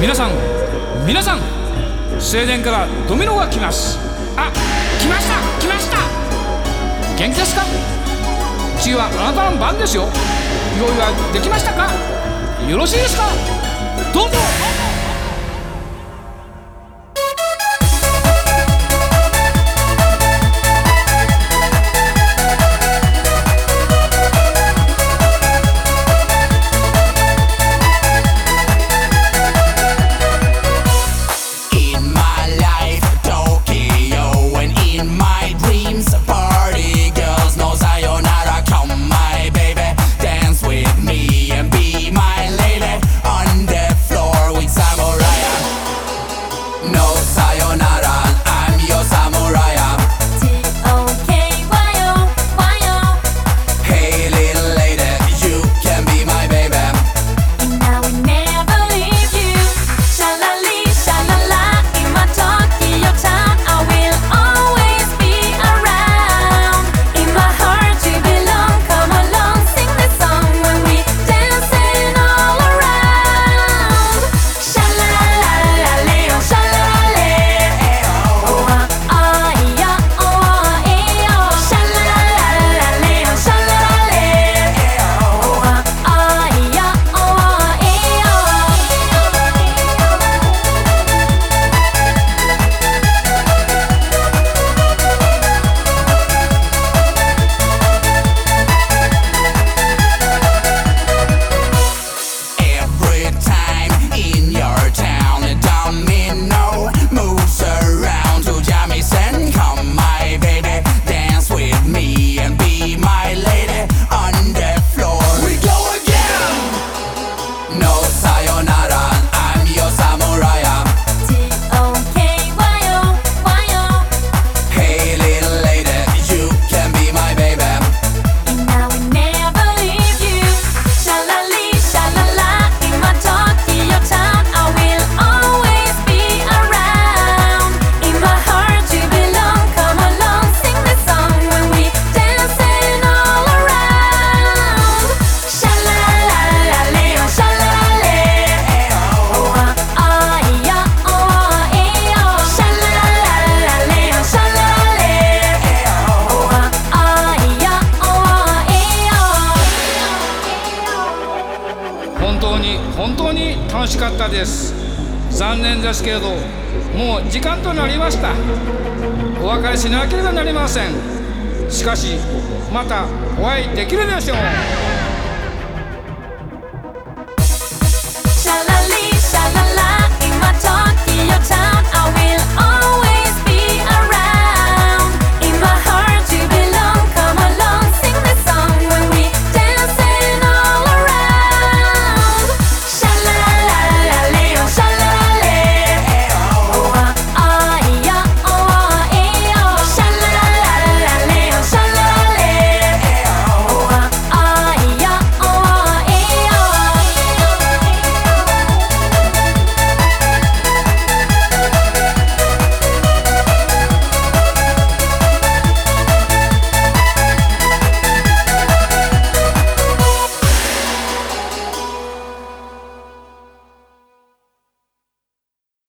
皆さん皆さん、正殿からドミノが来ます。あ、来ました来ました。元気ですか？次はあなたの番ですよ。用意はできましたか？よろしいですか？どうぞ。本当に楽しかったです。残念ですけれどもう時間となりました。お別れしなければなりません。しかしまたお会いできるでしょう。